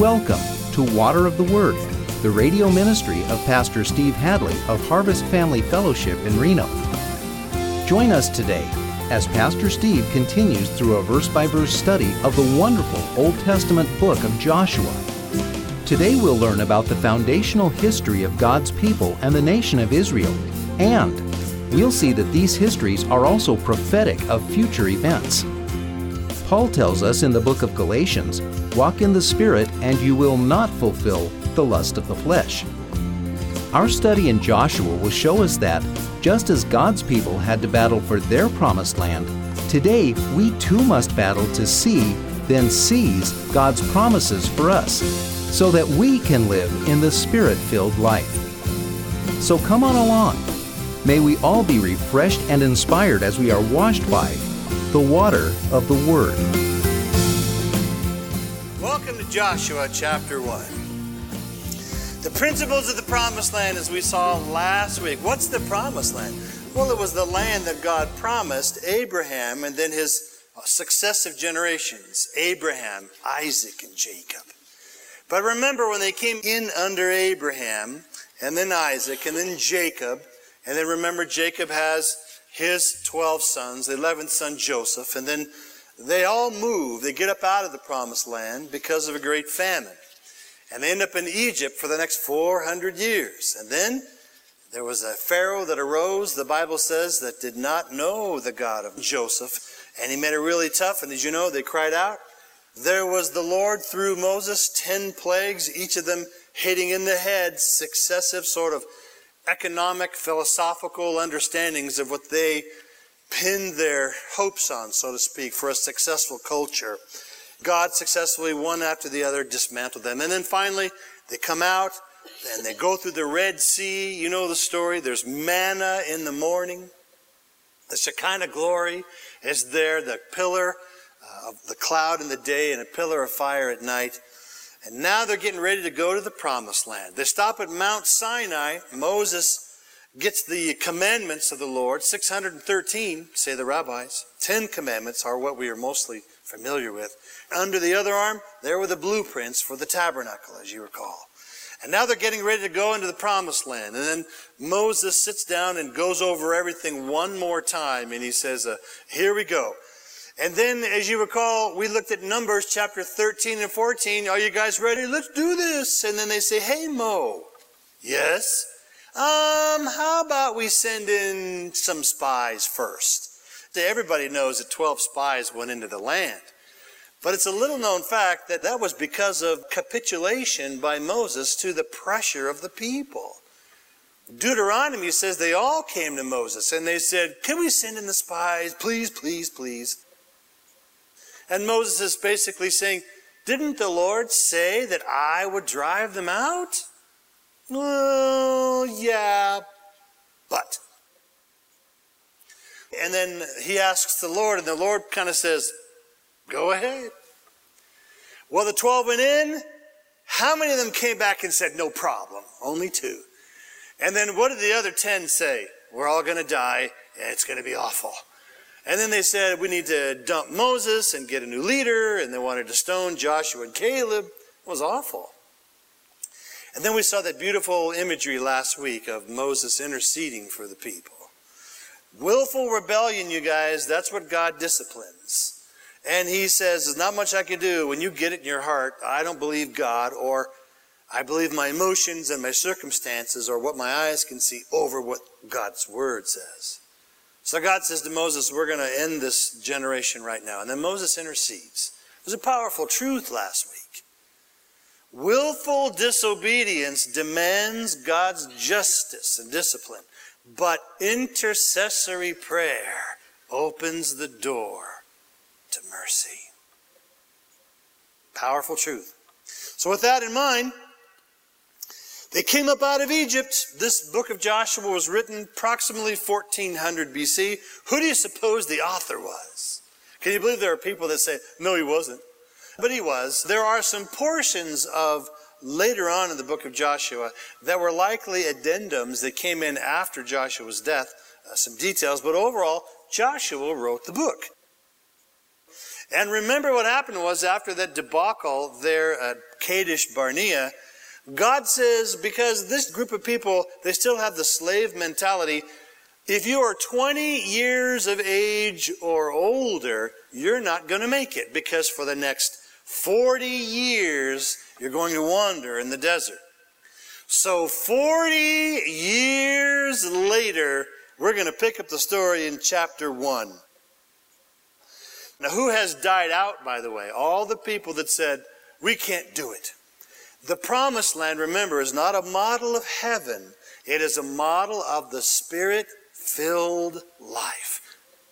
Welcome to Water of the Word, the radio ministry of Pastor Steve Hadley of Harvest Family Fellowship in Reno. Join us today as Pastor Steve continues through a verse-by-verse study of the wonderful Old Testament book of Joshua. Today we'll learn about the foundational history of God's people and the nation of Israel, and we'll see that these histories are also prophetic of future events. Paul tells us in the book of Galatians, "Walk in the Spirit, and you will not fulfill the lust of the flesh." Our study in Joshua will show us that, just as God's people had to battle for their promised land, today we too must battle to see, then seize God's promises for us, so that we can live in the Spirit-filled life. So come on along. May we all be refreshed and inspired as we are washed by the water of the Word. Welcome to Joshua chapter 1. The principles of the Promised Land, as we saw last week. What's the Promised Land? Well, it was the land that God promised Abraham and then his successive generations, Abraham, Isaac, and Jacob. But remember, when they came in under Abraham, and then Isaac, and then Jacob, and then remember Jacob has his 12 sons, the 11th son Joseph, and then they all move. They get up out of the Promised Land because of a great famine. And they end up in Egypt for the next 400 years. And then there was a Pharaoh that arose, the Bible says, that did not know the God of Joseph. And he made it really tough. And as you know, they cried out. There was the Lord through Moses, 10 plagues, each of them hitting in the head successive sort of economic, philosophical understandings of what they pinned their hopes on, so to speak, for a successful culture. God successfully, one after the other, dismantled them. And then finally, they come out and they go through the Red Sea. You know the story. There's manna in the morning. The Shekinah glory is there, the pillar of the cloud in the day and a pillar of fire at night. And now they're getting ready to go to the Promised Land. They stop at Mount Sinai. Moses gets the commandments of the Lord, 613, say the rabbis. 10 commandments are what we are mostly familiar with. Under the other arm, there were the blueprints for the tabernacle, as you recall. And now they're getting ready to go into the Promised Land. And then Moses sits down and goes over everything one more time. And he says, here we go. And then, as you recall, we looked at Numbers chapter 13 and 14. Are you guys ready? Let's do this. And then they say, hey, Mo. Yes? How about we send in some spies first? Everybody knows that 12 spies went into the land. But it's a little known fact that that was because of capitulation by Moses to the pressure of the people. Deuteronomy says they all came to Moses and they said, can we send in the spies? Please, please, please. And Moses is basically saying, didn't the Lord say that I would drive them out? Well, yeah, but. And then he asks the Lord, and the Lord kind of says, go ahead. Well, the 12 went in. How many of them came back and said, no problem? Only 2. And then what did the other 10 say? We're all going to die, and it's going to be awful. And then they said, we need to dump Moses and get a new leader, and they wanted to stone Joshua and Caleb. It was awful. And then we saw that beautiful imagery last week of Moses interceding for the people. Willful rebellion, you guys, that's what God disciplines. And he says, there's not much I can do. When you get it in your heart, I don't believe God, or I believe my emotions and my circumstances, or what my eyes can see, over what God's word says. So God says to Moses, we're going to end this generation right now. And then Moses intercedes. It was a powerful truth last week. Willful disobedience demands God's justice and discipline. But intercessory prayer opens the door to mercy. Powerful truth. So with that in mind, they came up out of Egypt. This book of Joshua was written approximately 1400 BC. Who do you suppose the author was? Can you believe there are people that say, no, he wasn't? But he was. There are some portions of later on in the book of Joshua that were likely addendums that came in after Joshua's death, some details. But overall, Joshua wrote the book. And remember what happened was after that debacle there at Kadesh Barnea, God says, because this group of people, they still have the slave mentality, if you are 20 years of age or older, you're not going to make it, because for the next 40 years, you're going to wander in the desert. So 40 years later, we're going to pick up the story in chapter 1. Now, who has died out, by the way? All the people that said, we can't do it. The promised land, remember, is not a model of heaven. It is a model of the Spirit-filled life.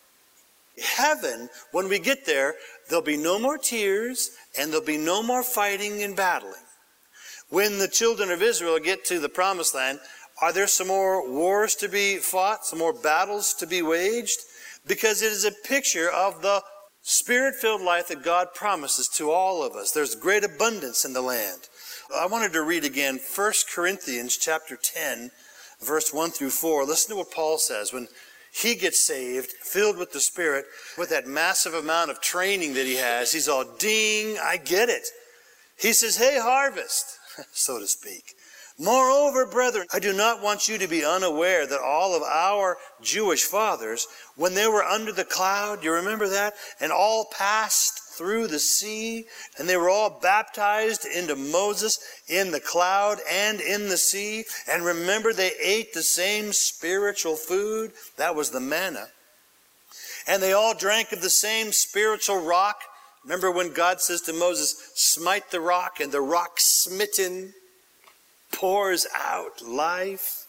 Heaven, when we get there, there'll be no more tears and there'll be no more fighting and battling. When the children of Israel get to the promised land, are there some more wars to be fought, some more battles to be waged? Because it is a picture of the Spirit-filled life that God promises to all of us. There's great abundance in the land. I wanted to read again 1 Corinthians chapter 10, verse 1 through 4. Listen to what Paul says when he gets saved, filled with the Spirit, with that massive amount of training that he has. He's all, ding, I get it. He says, hey, harvest, so to speak. Moreover, brethren, I do not want you to be unaware that all of our Jewish fathers, when they were under the cloud, you remember that? And all passed through the sea, and they were all baptized into Moses in the cloud and in the sea. And remember, they ate the same spiritual food. That was the manna. And they all drank of the same spiritual rock. Remember when God says to Moses, smite the rock, and the rock smitten pours out life.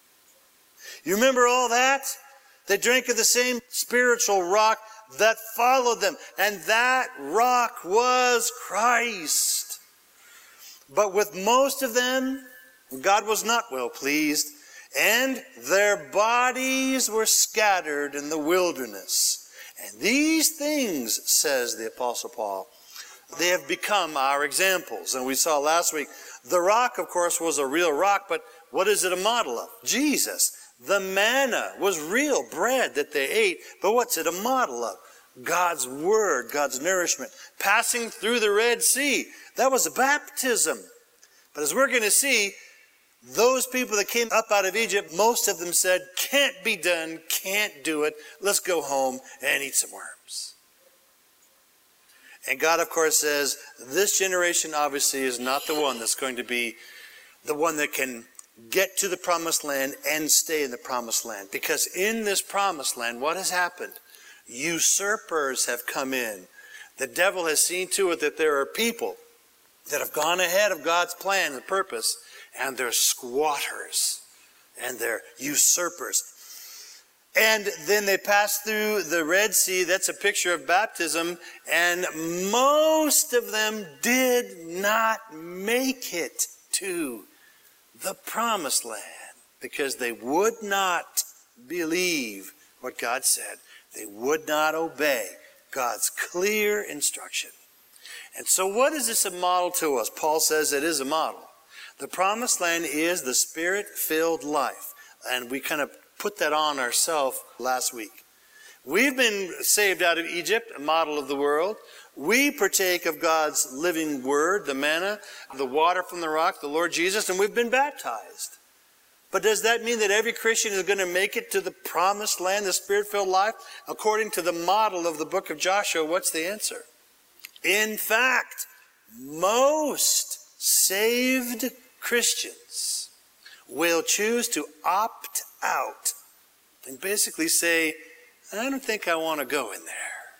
You remember all that? They drank of the same spiritual rock that followed them, and that rock was Christ. But with most of them, God was not well pleased, and their bodies were scattered in the wilderness. And these things, says the Apostle Paul, they have become our examples. And we saw last week, the rock, of course, was a real rock, but what is it a model of? Jesus. The manna was real bread that they ate, but what's it a model of? God's Word, God's nourishment. Passing through the Red Sea, that was a baptism. But as we're going to see, those people that came up out of Egypt, most of them said, can't be done, can't do it, let's go home and eat some worms. And God, of course, says, this generation obviously is not the one that's going to be the one that can get to the promised land and stay in the promised land. Because in this promised land, what has happened? Usurpers have come in. The devil has seen to it that there are people that have gone ahead of God's plan and purpose, and they're squatters, and they're usurpers. And then they pass through the Red Sea. That's a picture of baptism. And most of them did not make it to the promised land because they would not believe what God said. They would not obey God's clear instruction. And so what is this a model to us? Paul says it is a model. The promised land is the Spirit-filled life. And we kind of put that on ourselves last week. We've been saved out of Egypt, a model of the world. We partake of God's living Word, the manna, the water from the rock, the Lord Jesus, and we've been baptized. But does that mean that every Christian is going to make it to the promised land, the Spirit-filled life? According to the model of the book of Joshua, what's the answer? In fact, most saved Christians will choose to opt out and basically say, I don't think I want to go in there.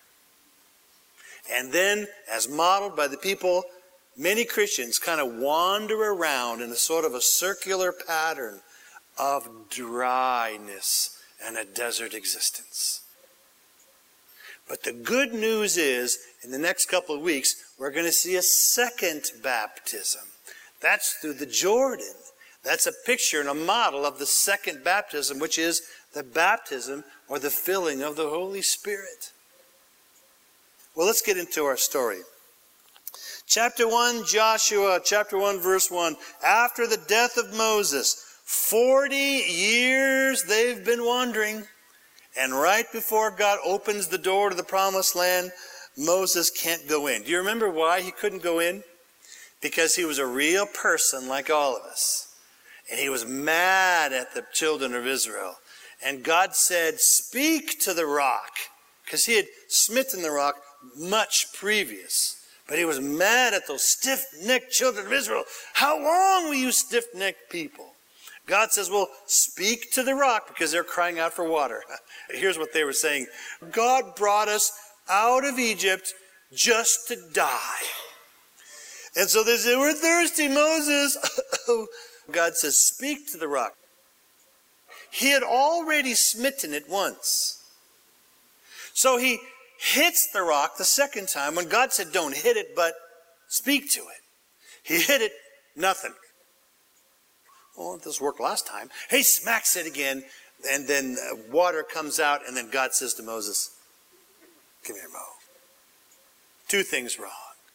And then, as modeled by the people, many Christians kind of wander around in a sort of a circular pattern of dryness and a desert existence. But the good news is, in the next couple of weeks, we're going to see a second baptism. That's through the Jordan. That's a picture and a model of the second baptism, which is the baptism or the filling of the Holy Spirit. Well, let's get into our story. Chapter 1, Joshua, chapter 1, verse 1. After the death of Moses, 40 years they've been wandering. And right before God opens the door to the promised land, Moses can't go in. Do you remember why he couldn't go in? because he was a real person like all of us. And he was mad at the children of Israel. And God said, speak to the rock. Because he had smitten the rock much previous. But he was mad at those stiff-necked children of Israel. How long will you stiff-necked people? God says, well, speak to the rock, because they're crying out for water. Here's what they were saying. God brought us out of Egypt just to die. And so they said, we're thirsty, Moses. God says, speak to the rock. He had already smitten it once. So he hits the rock the second time when God said, don't hit it, but speak to it. He hit it, nothing. Well, this worked last time. He smacks it again, and then water comes out, and then God says to Moses, come here, Mo. Two things wrong.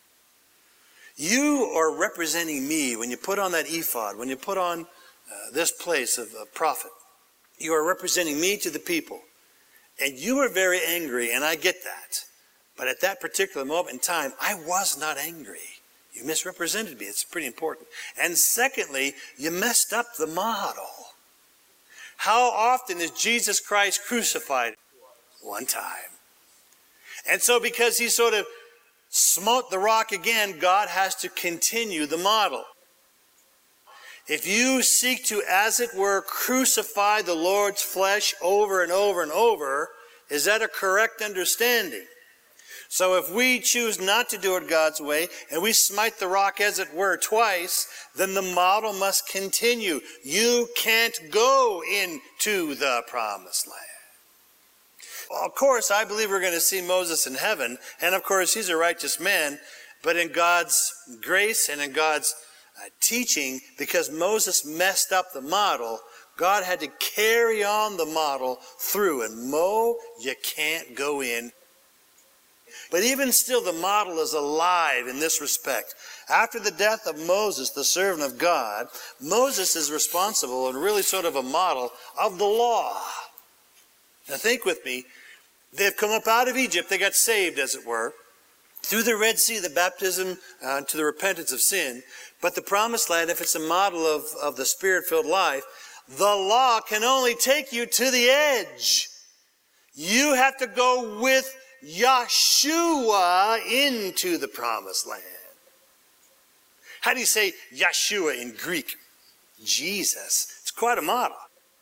You are representing me when you put on that ephod, when you put on this place of prophet. You are representing me to the people. And you were very angry, and I get that. But at that particular moment in time, I was not angry. You misrepresented me. It's pretty important. And secondly, you messed up the model. How often is Jesus Christ crucified? One time. And so because he sort of smote the rock again, God has to continue the model. If you seek to, as it were, crucify the Lord's flesh over and over and over, is that a correct understanding? So if we choose not to do it God's way, and we smite the rock, as it were, twice, then the model must continue. You can't go into the promised land. Well, of course, I believe we're going to see Moses in heaven, and of course, he's a righteous man, but in God's grace and in God's teaching, because Moses messed up the model, God had to carry on the model through. And Mo, you can't go in. But even still, the model is alive in this respect. After the death of Moses, the servant of God, Moses is responsible and really sort of a model of the law. Now think with me. They've come up out of Egypt. They got saved, as it were, through the Red Sea, the baptism to the repentance of sin. But the promised land, if it's a model of the Spirit-filled life, the law can only take you to the edge. You have to go with Yeshua into the promised land. How do you say Yeshua in Greek? Jesus. It's quite a model.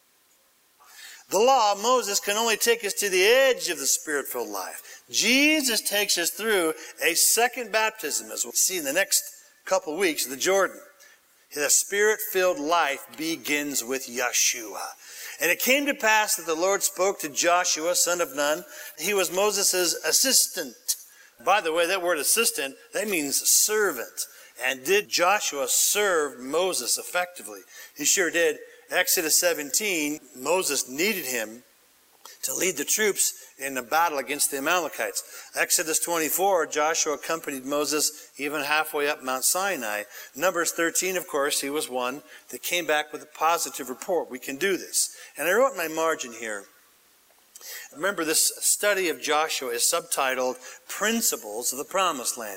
The law, Moses, can only take us to the edge of the Spirit-filled life. Jesus takes us through a second baptism, as we'll see in the next couple weeks, the Jordan. The Spirit-filled life begins with Yeshua. And it came to pass that the Lord spoke to Joshua, son of Nun. He was Moses' assistant. By the way, that word assistant, that means servant. And did Joshua serve Moses effectively? He sure did. Exodus 17, Moses needed him to lead the troops in a battle against the Amalekites. Exodus 24, Joshua accompanied Moses even halfway up Mount Sinai. Numbers 13, of course, he was one that came back with a positive report. We can do this. And I wrote in my margin here, remember this study of Joshua is subtitled Principles of the Promised Land.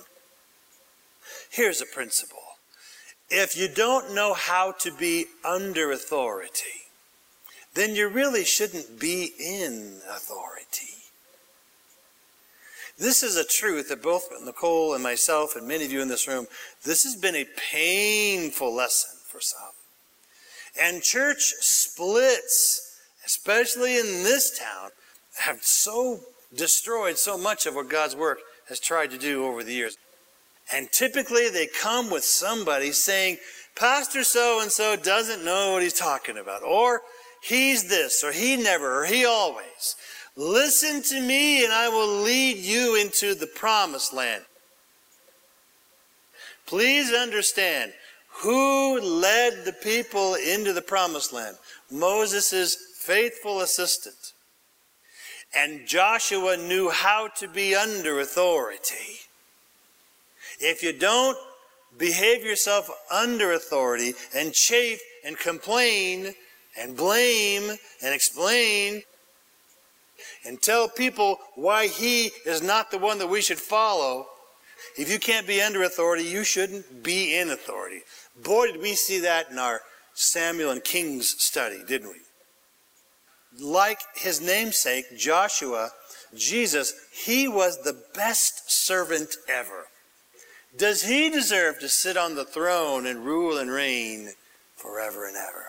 Here's a principle. If you don't know how to be under authority, then you really shouldn't be in authority. This is a truth that both Nicole and myself and many of you in this room, this has been a painful lesson for some. And church splits, especially in this town, have so destroyed so much of what God's work has tried to do over the years. And typically they come with somebody saying, Pastor so-and-so doesn't know what he's talking about. Or he's this, or he never, or he always. Listen to me and I will lead you into the promised land. Please understand, who led the people into the promised land? Moses' faithful assistant. And Joshua knew how to be under authority. If you don't behave yourself under authority and chafe and complain and blame and explain and tell people why he is not the one that we should follow, if you can't be under authority, you shouldn't be in authority. Boy, did we see that in our Samuel and Kings study, didn't we? Like his namesake, Joshua, Jesus, he was the best servant ever. Does he deserve to sit on the throne and rule and reign forever and ever?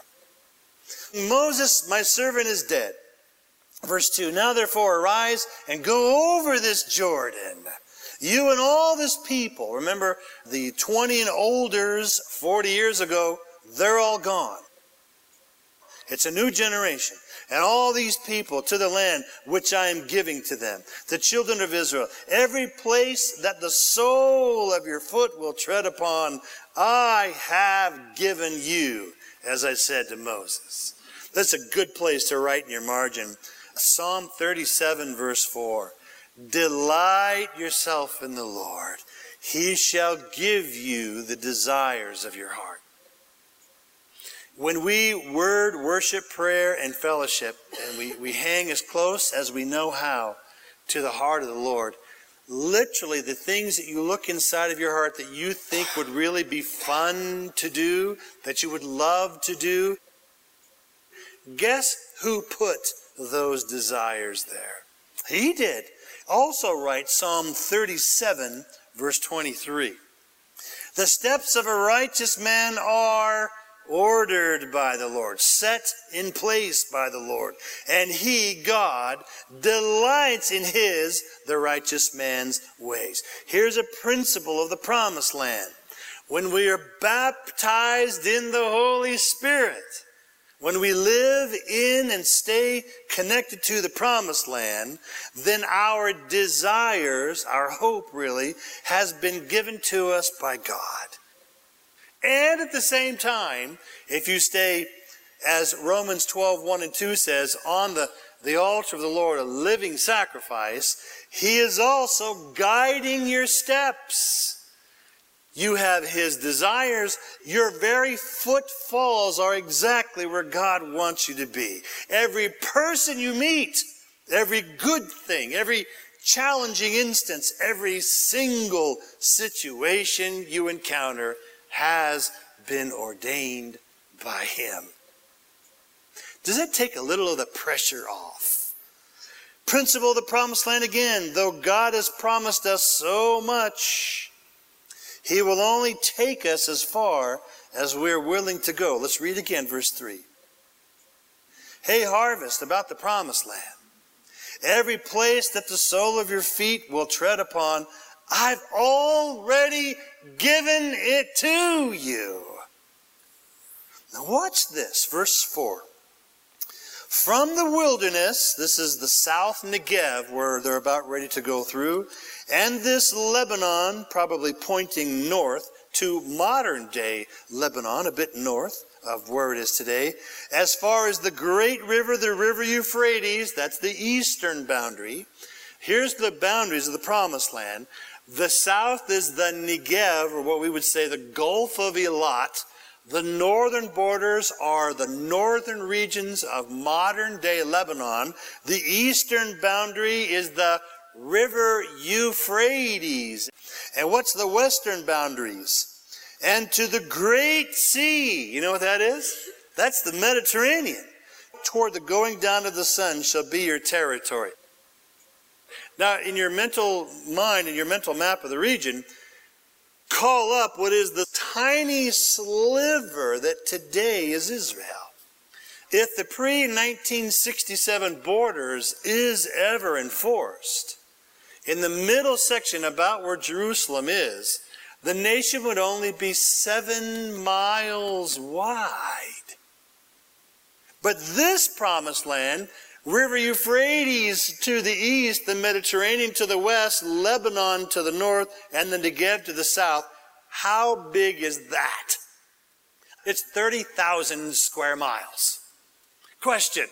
Moses, my servant, is dead. Verse 2, now therefore arise and go over this Jordan, you and all this people. Remember, the 20 and olders 40 years ago, they're all gone. It's a new generation. And all these people to the land which I am giving to them, the children of Israel. Every place that the sole of your foot will tread upon, I have given you, as I said to Moses. That's a good place to write in your margin. Psalm 37, verse 4. Delight yourself in the Lord. He shall give you the desires of your heart. When we word, worship, prayer, and fellowship, and we hang as close as we know how to the heart of the Lord, literally the things that you look inside of your heart that you think would really be fun to do, that you would love to do, guess who put those desires there? He did. Also write Psalm 37, verse 23. The steps of a righteous man are ordered by the Lord, set in place by the Lord. And he, God, delights in the righteous man's ways. Here's a principle of the promised land. When we are baptized in the Holy Spirit, when we live in and stay connected to the promised land, then our desires, our hope really, has been given to us by God. And at the same time, if you stay, as Romans 12, 1 and 2 says, on the altar of the Lord, a living sacrifice, he is also guiding your steps. You have his desires. Your very footfalls are exactly where God wants you to be. Every person you meet, every good thing, every challenging instance, every single situation you encounter has been ordained by him. Does that take a little of the pressure off? Principle of the promised land again. Though God has promised us so much, he will only take us as far as we're willing to go. Let's read again, verse 3. Hey, harvest, about the promised land. Every place that the sole of your feet will tread upon, I've already given it to you. Now watch this, verse 4. From the wilderness, this is the South Negev where they're about ready to go through, and this Lebanon, probably pointing north to modern day Lebanon, a bit north of where it is today, as far as the great river, the river Euphrates, that's the eastern boundary. Here's the boundaries of the promised land. The south is the Negev, or what we would say the Gulf of Eilat. The northern borders are the northern regions of modern-day Lebanon. The eastern boundary is the river Euphrates. And what's the western boundaries? And to the great sea. You know what that is? That's the Mediterranean. Toward the going down of the sun shall be your territory. Now, in your mental mind, in your mental map of the region, call up what is the tiny sliver that today is Israel. If the pre-1967 borders is ever enforced, in the middle section about where Jerusalem is, the nation would only be 7 miles wide. But this promised land, River Euphrates to the east, the Mediterranean to the west, Lebanon to the north, and the Negev to the south. How big is that? It's 30,000 square miles. Question: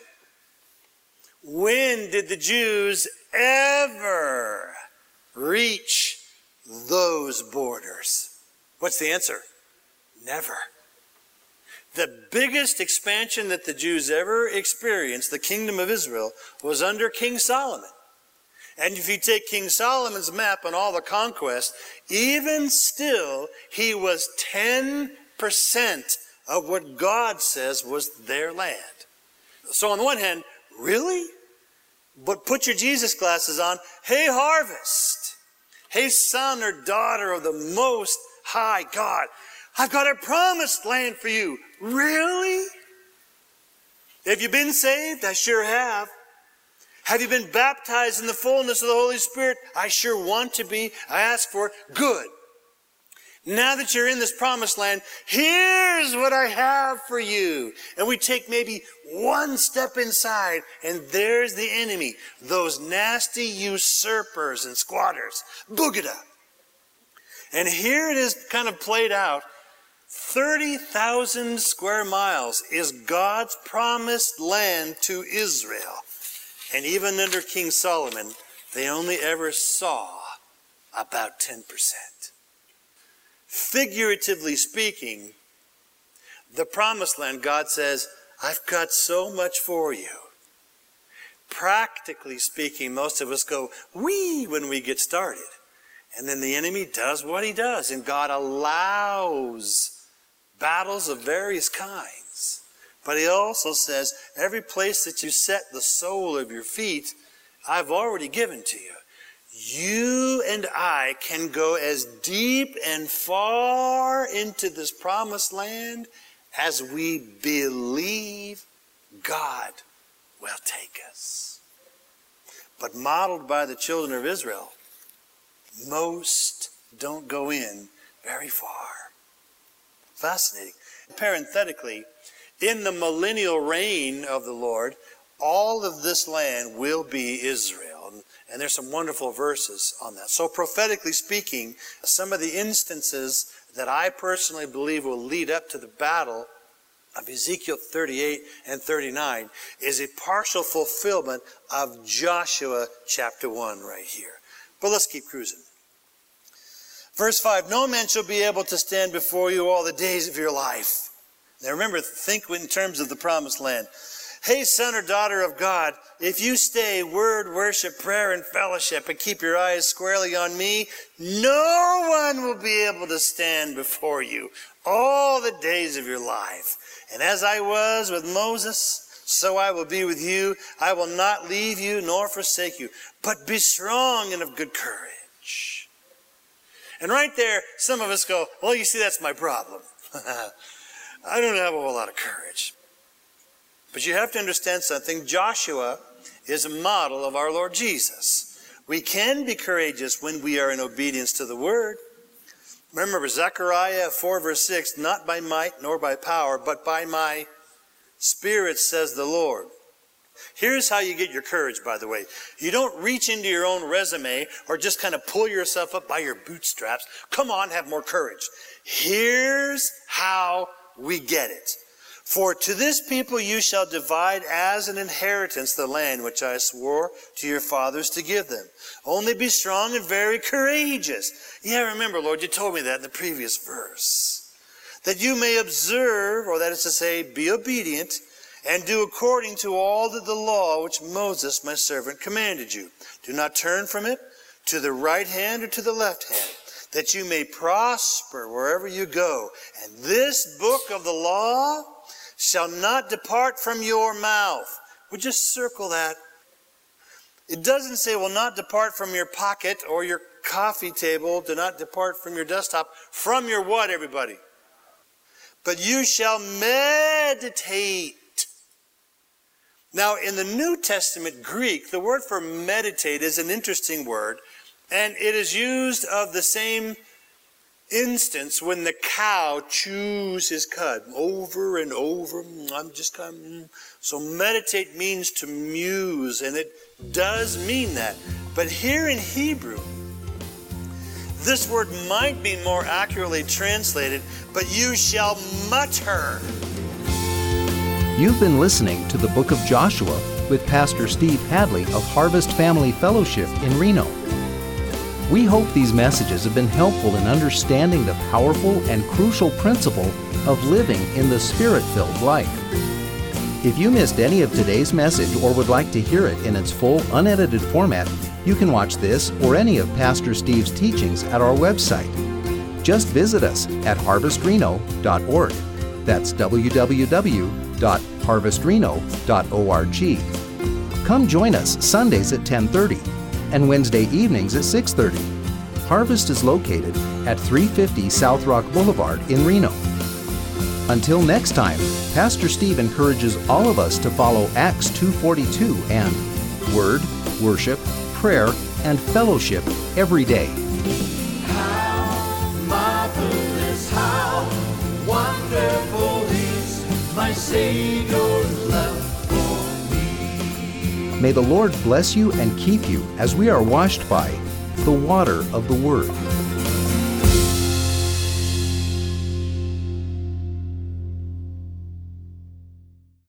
when did the Jews ever reach those borders? What's the answer? Never. The biggest expansion that the Jews ever experienced, the kingdom of Israel, was under King Solomon. And if you take King Solomon's map on all the conquest, even still, he was 10% of what God says was their land. So on the one hand, really? But put your Jesus glasses on. Hey, harvest. Hey, son or daughter of the Most High God. I've got a promised land for you. Really? Have you been saved? I sure have. Have you been baptized in the fullness of the Holy Spirit? I sure want to be. I ask for it. Good. Now that you're in this promised land, here's what I have for you. And we take maybe one step inside, and there's the enemy. Those nasty usurpers and squatters. Boogada. And here it is kind of played out. 30,000 square miles is God's promised land to Israel. And even under King Solomon, they only ever saw about 10%. Figuratively speaking, the promised land, God says, I've got so much for you. Practically speaking, most of us go, wee, when we get started. And then the enemy does what he does. And God allows battles of various kinds. But he also says, every place that you set the sole of your feet, I've already given to you. You and I can go as deep and far into this promised land as we believe God will take us. But modeled by the children of Israel, most don't go in very far. Fascinating. Parenthetically, in the millennial reign of the Lord, all of this land will be Israel. And there's some wonderful verses on that. So prophetically speaking, some of the instances that I personally believe will lead up to the battle of Ezekiel 38 and 39 is a partial fulfillment of Joshua chapter 1 right here. But let's keep cruising. Verse 5, no man shall be able to stand before you all the days of your life. Now remember, think in terms of the promised land. Hey, son or daughter of God, if you stay word, worship, prayer, and fellowship and keep your eyes squarely on me, no one will be able to stand before you all the days of your life. And as I was with Moses, so I will be with you. I will not leave you nor forsake you. But be strong and of good courage. And right there, some of us go, well, you see, that's my problem. I don't have a whole lot of courage. But you have to understand something. Joshua is a model of our Lord Jesus. We can be courageous when we are in obedience to the word. Remember Zechariah 4 verse 6, not by might nor by power, but by my Spirit, says the Lord. Here's how you get your courage, by the way. You don't reach into your own resume or just kind of pull yourself up by your bootstraps. Come on, have more courage. Here's how we get it. For to this people you shall divide as an inheritance the land which I swore to your fathers to give them. Only be strong and very courageous. Yeah, remember, Lord, you told me that in the previous verse. That you may observe, or that is to say, be obedient, and do according to all that the law which Moses my servant commanded you. Do not turn from it to the right hand or to the left hand, that you may prosper wherever you go. And this book of the law shall not depart from your mouth. We just circle that. It doesn't say will not depart from your pocket or your coffee table. Do not depart from your desktop. From your what, everybody? But you shall meditate. Now, in the New Testament Greek, the word for meditate is an interesting word, and it is used of the same instance when the cow chews his cud over and over. So meditate means to muse, and it does mean that. But here in Hebrew, this word might be more accurately translated, but you shall mutter. You've been listening to the Book of Joshua with Pastor Steve Hadley of Harvest Family Fellowship in Reno. We hope these messages have been helpful in understanding the powerful and crucial principle of living in the Spirit-filled life. If you missed any of today's message or would like to hear it in its full, unedited format, You can watch this or any of Pastor Steve's teachings at our website. Just visit us at harvestreno.org. That's www.harvestreno.org. Come join us Sundays at 10:30 and Wednesday evenings at 6:30. Harvest is located at 350 South Rock Boulevard in Reno. Until next time, Pastor Steve encourages all of us to follow Acts 2:42 and Word, Worship, Prayer, and Fellowship every day. How marvelous, how wonderful is my Savior's love for me. May the Lord bless you and keep you as we are washed by the water of the Word.